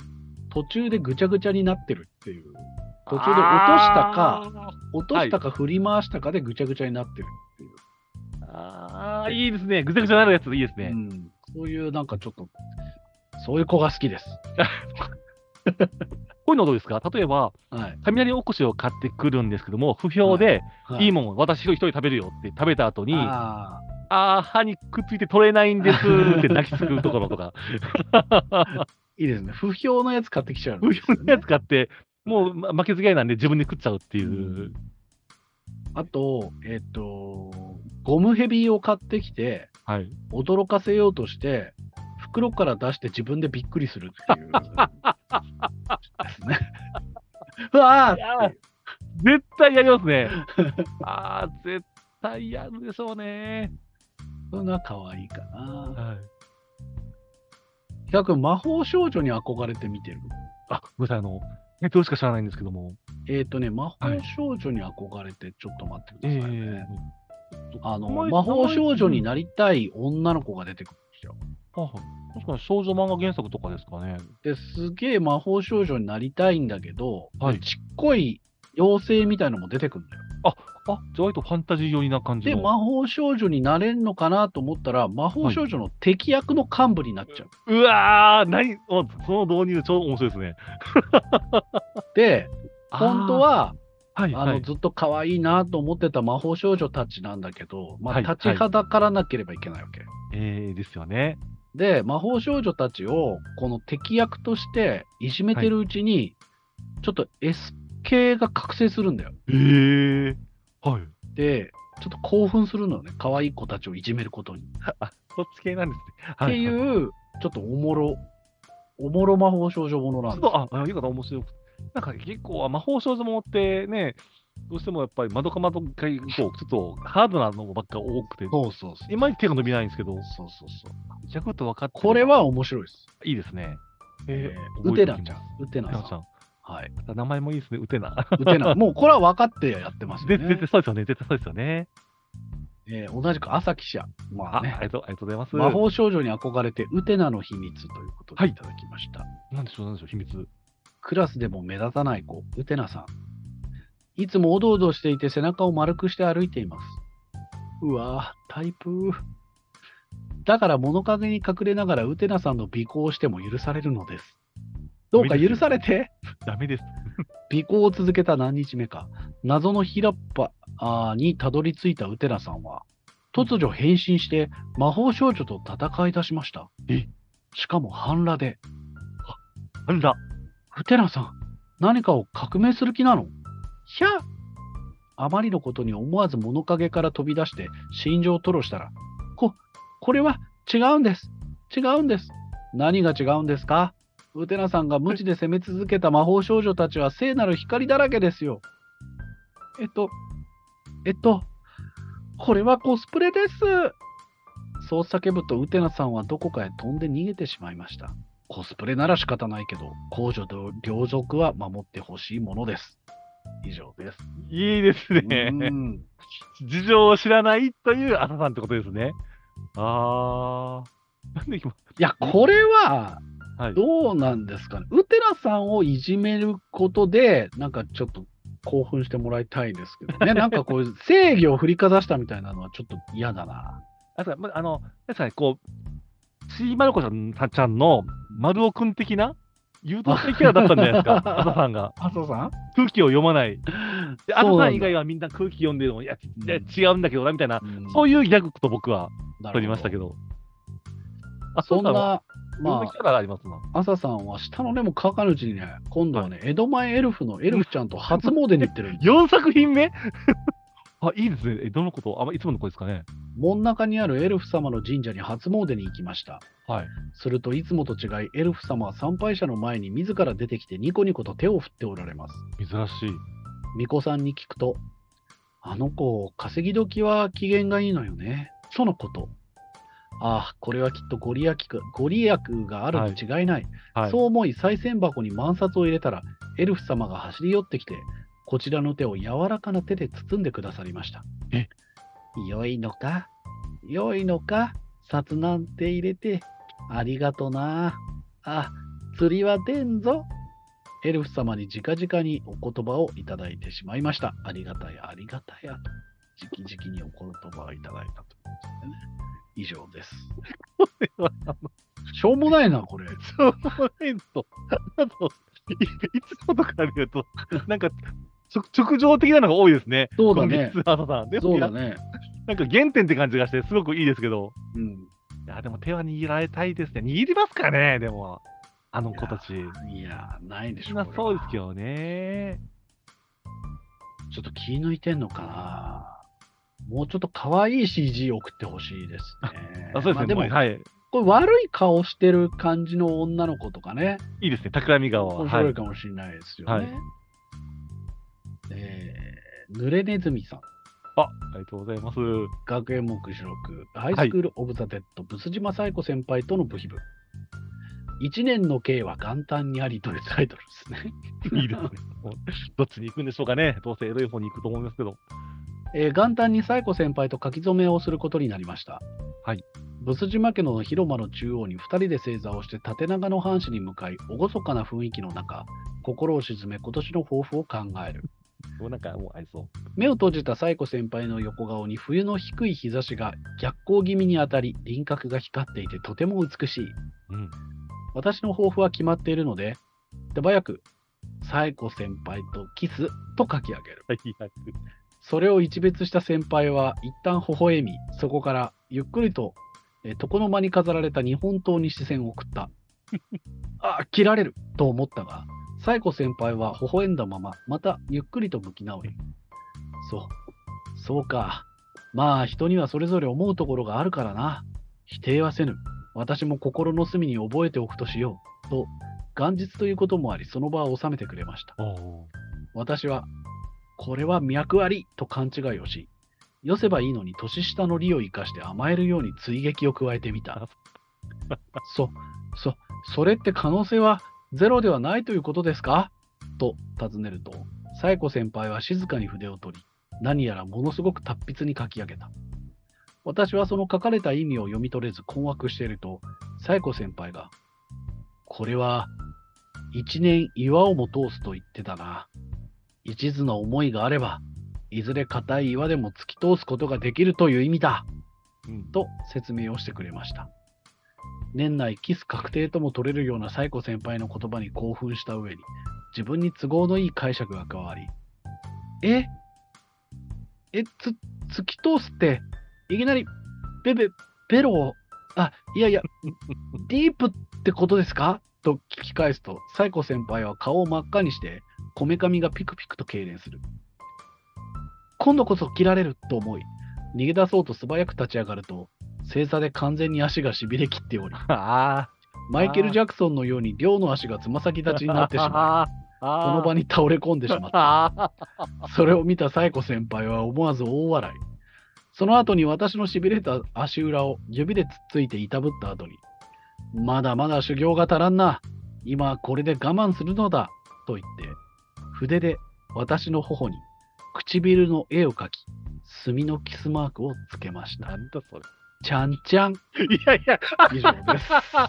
途中でぐちゃぐちゃになってるっていう。途中で落としたか、 あ落としたか振り回したかでぐちゃぐちゃになってるっていう。 ーあー、いいですね。ぐちゃぐちゃになるやついいですね。 うん、そういうなんかちょっと、そういう子が好きです。 こういうのどうですか？例えば、 はい。 雷おこしを買ってくるんですけども、不評で、 はいいもん、私一人食べるよって食べた後に、あああー、歯にくっついて取れないんですって泣きつくところとか、 あ、いいですね。不評のやつ買ってきちゃうん不ですよね評のやつ買って、もうま負けず嫌いなんで自分で食っちゃうっていう。 うんあと、えっ、と、ゴムヘビを買ってきて、 はい。 驚かせようとして、袋から出して自分でびっくりするっていう。ですね。うわーっていう絶対やりますね。ああ、絶対やるでしょうね。 そういうのは可愛いかな。 はい。 比較魔法少女に憧れて見てる。 あ、ごめんなさい、あの、ネットしか知らないんですけども。 えっ、とね、魔法少女に憧れてちょっと待ってくださいね。あの、 名前魔法少女になりたい女の子が出てくるんですよ。 はは確かに少女漫画原作とかですかね。 で、すげえ魔法少女になりたいんだけど、 はいちっこい妖精みたいのも出てくるんだよ。 あ、じゃあ割とファンタジー寄りな感じで、 の。 魔法少女になれんのかなと思ったら、魔法少女の敵役の幹部になっちゃう。 うわー、何おその導入超面白いですね。 で、本当は、 あー、はい、 あの、 はい。 ずっと可愛いなと思ってた魔法少女たちなんだけど、まあ、 はい立ちはだからなければいけないわけ。 えー、ですよね。 で、魔法少女たちを、この敵役としていじめてるうちに、ちょっと S 系が覚醒するんだよ。 えー、はい。 で、ちょっと興奮するのよね。可愛い子たちをいじめることに。 あ、そっち系なんですね。 っていはう、ちょっとおもろ、おもろ魔法少女ものい、 なんですよ。 ちょっと、あ、あよかった、面白く。なんか結構、魔法少女ものってね、どうしてもやっぱり窓か窓か以降、ちょっとハードなのばっか多くて、 そうそうそう。 いまいち手が伸びないんですけど、 そうそうそう。 逆と分かってればこれは面白いです。 いいですね。 えーー、ウテナちゃん。ウテナうてなちゃん。 さん。はい。 また名前もいいですね、ウテナ。 ウテナ。もうこれは分かってやってますよ絶ね。 対そうですよね、絶対そうですよね。 えー同じく朝記者。まあ、 あねあり。がとう、ありがとうございます。 魔法少女に憧れて、ウテナの秘密ということはいでいただきました。 なんでしょう、なんでしょう、秘密。 クラスでも目立たない子、ウテナさん。いつもおどおどしていて背中を丸くして歩いています。うわぁ、タイプ。だから物陰に隠れながらウテナさんの尾行をしても許されるのです。どうか許されて。 ダメです。 尾行を続けた何日目か、謎のヒラッパあーにたどり着いたウテナさんは、突如変身して魔法少女と戦い出しました。 えしかも半裸で。 あら。 ウテナさん、何かを革命する気なの？ひゃあまりのことに思わず物陰から飛び出して心情を吐露したら、こ、これは違うんです。違うんです。何が違うんですか？ウテナさんが無知で攻め続けた魔法少女たちは聖なる光だらけですよ。えっと、えっと、これはコスプレです。そう叫ぶとウテナさんはどこかへ飛んで逃げてしまいました。コスプレなら仕方ないけど、公女と両族は守ってほしいものです。以上です。 いいですね。 うん事情を知らないという朝さんってことですね。あー。なんで今、 いや、これは、 はい。 どうなんですかね。ウテナさんをいじめることで、なんかちょっと興奮してもらいたいですけどね。なんかこう、正義を振りかざしたみたいなのはちょっと嫌だな。 あそうまあの、ですかね、こう、ちいまる子ちゃんちゃんの丸尾くん的な誘導的キャラだったんじゃないですか、朝さんが。 麻生さん空気を読まない。で、朝さん以外は、 はみんな空気読んでるの、いや、いやうん違うんだけどな、みたいな、 うんそういうギャグと僕はなるほど取りましたけど。あ、 そんうは、 な、まいろんなキャラがありますな。 あ、朝さんは下の根も乾かぬうちにね、今度はね、江戸前エルフのエルフちゃんと初詣に行ってるんですよ。 よんさく品目あ、いいですね。え、どのことあ、まいつもの子ですかね。 門中にあるエルフ様の神社に初詣に行きました。 はい。 するといつもと違い、エルフ様は参拝者の前に自ら出てきてニコニコと手を振っておられます。 珍しい。 巫女さんに聞くと、あの子、稼ぎ時は機嫌がいいのよね。そのこと。ああ、これはきっとご利益がご利益があるに違いない。 はい。 そう思い、賽銭箱に万札を入れたら、エルフ様が走り寄ってきて、こちらの手を柔らかな手で包んでくださりました。 え良いのか良いのか札なんて入れて、ありがとな。あ、釣りは出んぞ。 エルフ様に直々にお言葉をいただいてしまいました。ありがたや、ありがたやと。直々にお言葉をいただいたということでね。以上です。 これは、あの、 しょうもないな、これ。 しょうもないと、あと、いいつもとか見ると、なんか、直直情的なのが多いですね。 そうだねこの三つ葉さん。でもそうだね。 なんか原点って感じがして、すごくいいですけど。 うん。 いや、でも手は握られたいですね。握りますかね、でも。あの子たち。 いや、ないでしょ。 まあ、 これはそうですけどね。 ちょっと気抜いてんのかな。もうちょっと可愛い シージー 送ってほしいですね。 あ、そうですね。 まあでも、 もうはい。 これ悪い顔してる感じの女の子とかね。 いいですね。企み顔は。 面白いかもしれないですよね。 はいえー、濡れネズミさん。 あ、ありがとうございます。 学園目視録、ハイスクール・オブ・ザ・デッド、ブス島サイコ先輩との部秘部。一年の刑は元旦にありというタイトルですね。 いいですね。もうどっちに行くんでしょうかね。どうせエロい方に行くと思いますけど。 えー元旦にサイコ先輩と書き初めをすることになりました。 はい。 ブス島家の広間の中央にふたりで正座をして縦長の藩士に向かい、厳かな雰囲気の中、心を沈め今年の抱負を考える。 もうなんかもうありそう。 目を閉じたサイコ先輩の横顔に冬の低い日差しが逆光気味に当たり、輪郭が光っていてとても美しい。 うん。 私の抱負は決まっているので、手早く、サイコ先輩とキスと書き上げる。 最悪。 それを一別した先輩は一旦微笑み、そこからゆっくりと、えー床の間に飾られた日本刀に視線を送った。あ、切られると思ったが、サイコ先輩は微笑んだまま、またゆっくりと向き直り。そう、そうか。まあ人にはそれぞれ思うところがあるからな。否定はせぬ。私も心の隅に覚えておくとしよう。と、元日ということもあり、その場を収めてくれました。 お私は、これは脈ありと勘違いをし、よせばいいのに年下の利を生かして甘えるように追撃を加えてみた。そ、そ、それって可能性はゼロではないということですかと尋ねると、サイコ先輩は静かに筆を取り、何やらものすごく達筆に書き上げた。私はその書かれた意味を読み取れず困惑していると、サイコ先輩が、これは一年岩をも通すと言ってたな。一途な思いがあれば、いずれ硬い岩でも突き通すことができるという意味だ。 うん。 と説明をしてくれました。年内キス確定とも取れるようなサイコ先輩の言葉に興奮した上に、自分に都合のいい解釈が加わり、ええ、つ、突き通すって、いきなり、ベベ、ベロを、あ、いやいや、ディープってことですかと聞き返すと、サイコ先輩は顔を真っ赤にして、こめかみがピクピクと痙攣する。今度こそ切られると思い、逃げ出そうと素早く立ち上がると、正座で完全に足がしびれ切っており、 あマイケル・ジャクソンのように両の足がつま先立ちになってしまい、 あ。 この場に。 に倒れ込んでしまった。 ああ。 それを見たサイコ先輩は思わず大笑い。その後に私のしびれた足裏を指でつっついていたぶった後に、まだまだ修行が足らんな。今これで我慢するのだ。と言って、筆で私の頬に唇の絵を描き、墨のキスマークをつけました。 なんだそれ。 ちゃんちゃん。 いやいや、 以上です。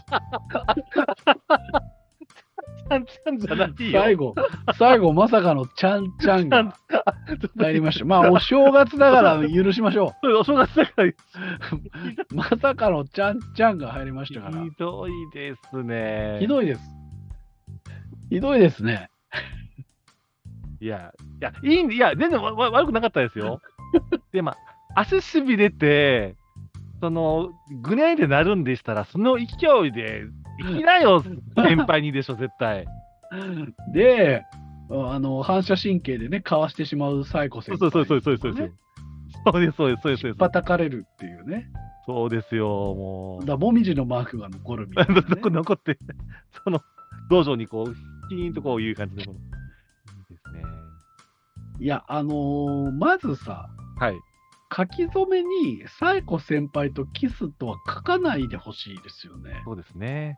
ちゃんちゃんじゃないよ。 最後、最後まさかのちゃんちゃんが入りましした。まあ、お正月だから許しましょた。お正月だから。 う。まさかのちゃんちゃんが入りましたから。 ひどいですね。 ひどいです。ひどいですね。 いや、いや、いいんで、いや、全然わわ悪くなかったですよ。で、まあ、足しびれて、その、ぐねでなるんでしたら、その勢いで、行きなよ、先輩にでしょ、絶対。 で、あの、反射神経でね、かわしてしまうサイコ先輩、 そうそうそうそうそうそう。 ね。 そうです、そうです、そうです。そうです叩かれるっていうね。 そうですよ、もう。 だもみじのマークが残るみたいな、ね。 残残って、その、道場にこう、キーンとこういう感じでも。いいですね。 いや、あのーまずさ、 はい。 書き初めにサイコ先輩とキスとは書かないでほしいですよね。 そうですね。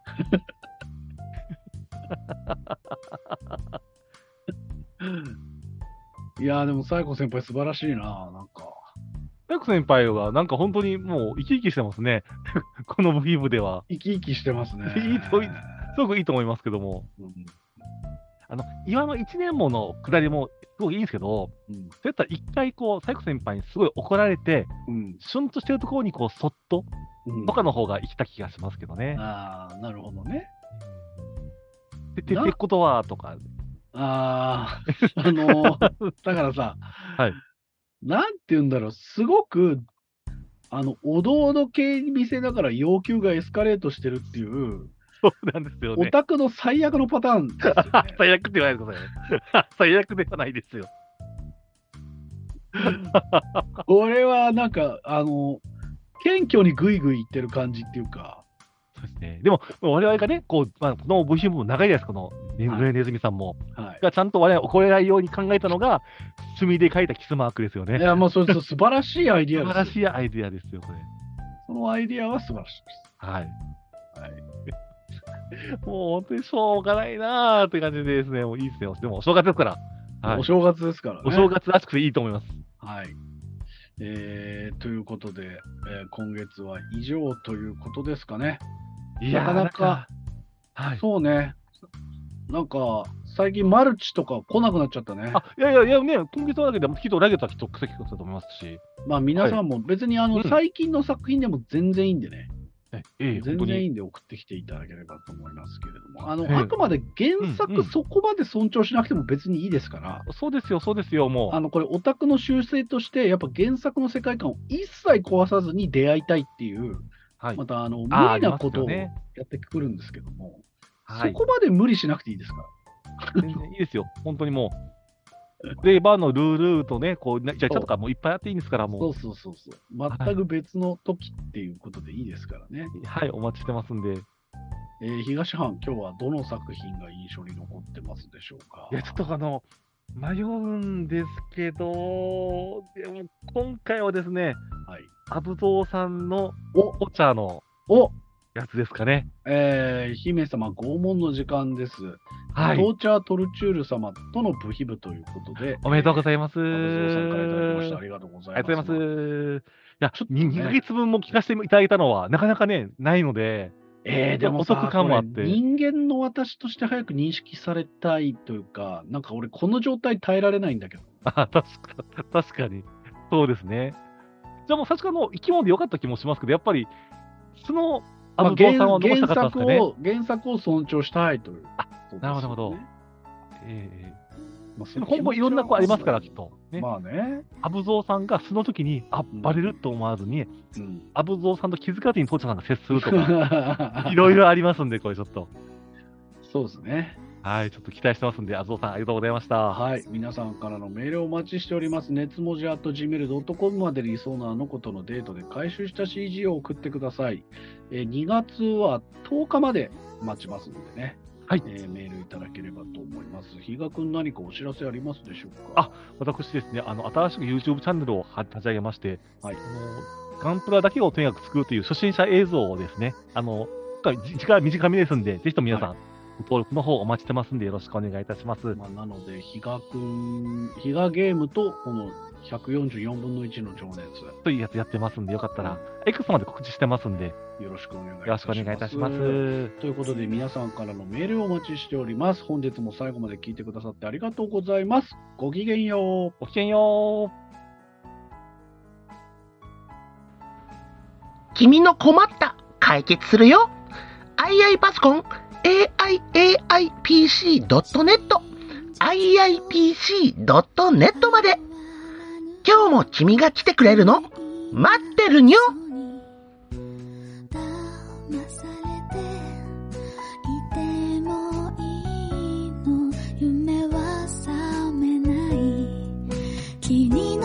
いやーでもサイコ先輩素晴らしいな、なんか。 大工先輩は、なんか本当にもう生き生きしてますね。このブヒブでは。 生き生きしてますね。 いいといすごくいいと思いますけども。 うんあの、岩の一年もの下りもすごいいいんですけど、 うん。 そうやったら一回こう、サイコ先輩にすごい怒られて、 うん。 シュンとしてるところにこう、そっと、 うん、 とかの方が生きた気がしますけどね。 ああ、なるほどね。 で、てってことは、とか。 ああ、あのーだからさ、 はい。 なんて言うんだろう、すごく、あの、おどおど系に見せながら要求がエスカレートしてるっていう、 そうなんですよね。 オタクの最悪のパターンですよね。 最悪って言わないでくださいね。最悪ではないですよ。 これはなんか、あの、謙虚にグイグイ言ってる感じっていうか、 そうですね。でも、我々がね、こう、まあ、この ブイシー も長いです、このね、 はいねずみさんも。 はい。 がちゃんと我々怒れないように考えたのが、墨で書いたキスマークですよね。 いや、もうそれ素晴らしいアイディ素晴らアですよ。 しいアイディアですよ、これ。 そのアイディアは素晴らしいです。 はい。 はい。 もう本当にしょうがないなーって感じでですね、もういいですよ。でも、お正月ですから。はいお正月ですからね。 お正月らしくていいと思います。 はい。えー、ということで、えー今月は以上ということですかね。 いやーなかなか、 はい。 そうね。なんか、最近マルチとか来なくなっちゃったね。 あ、いやいやいや、ね、今月はだけでも、きっと来月はきっと草木だと思いますし。 まあ皆さんも別にあの、 うん最近の作品でも全然いいんでね。 えええ、 全本当に。 然いいんで送ってきていただければと思いますけれども。あの、 ええあくまで原うんう作んそこまで尊重しなくても別にいいですから。 そうですよ、そうですよ、もう。 あの、これオタクの習性として、やっぱ原作の世界観を一切壊さずに出会いたいっていう、 はい。 またあの、無あー理なことをありますよねやってくるんですけども、 はいそこまで無理しなくていいですから。 全然いいですよ、本当にもう。レーバーのルールとね、こう、なじゃあ、ちゃとかもういっぱいあっていいんですから、もそうそうそうそう。全く別の時っていうことでいいですからね。 う。はい、お待ちしてますんで。 えー東藩、今日はどの作品が印象に残ってますでしょうか。 いや、ちょっとあの、迷うんですけど、でも今回はですね、 はい。 アブゾーさんのおポチャのおやつですかね。 えー、姫様拷問の時間です。 はいトーチャートルチュール様との部秘部ということで。 おめでとうございます。 アブゾーさんからいただきました。ありがとうございます。 ありがとうございます。いや、 ちょっとねにかげつぶんも聞かせていただいたのは、なかなかね、ないので、 えー、でもさお得感もあってこれ人間の私として早く認識されたいというか、なんか俺この状態耐えられないんだけど。 あ、確か、確かに。そうですね。じゃあもう、確かの生き物でよかった気もしますけど、やっぱり、その、アまあブゾーさんは残原したかったんですかね。 原作を、原作を尊重したいという。 あそうですよねなるほどなるほどええまあでも今後いろんな子ありますから、きっと。ね。 まあね。 アブゾーさんがその時に、あ、バレると思わずに、 うん。 アブゾーさんと気づかずにトーチャさんが接するとか、いろいろありますんで、これちょっと。 そうですね。 はい、ちょっと期待してますんで、アブゾーさんありがとうございました。 はい。皆さんからのメールをお待ちしております。熱文字 at ジーメールドットコム まで理想のあの子とのデートで回収した シージー を送ってください。えーにがつはとおかまで待ちますのでね。 はいえーメールいただければと思います。比嘉君何かお知らせありますでしょうか。 あ私ですね、あの、新しく YouTube チャンネルをは立ち上げまして、 はい。 あの、ガンプラだけをとにかく作るという初心者映像をですね、あの、今回時間短めですんで、ぜひとも皆さん、 はご登録の方お待ちしてますんで、よろしくお願いいたします。 まあ、なので、比嘉君、比嘉ゲームとこのひゃくよんじゅうよんぶんのいちの情熱、 というやつやってますんで、よかったら、X まで告知してますんで、 よろしくお願いいたします。 よろしくお願いいたします。 ということで、皆さんからのメールをお待ちしております。本日も最後まで聞いてくださってありがとうございます。ごきげんよう。 ごきげんよう。 君の困った解決するよ。アイアイ パソコン エーアイエーアイピーシードットネット アイアイピーシードットネット まで。今日も君が来てくれるの待ってるにょ。 騙されていてもいいの夢は覚めない気になる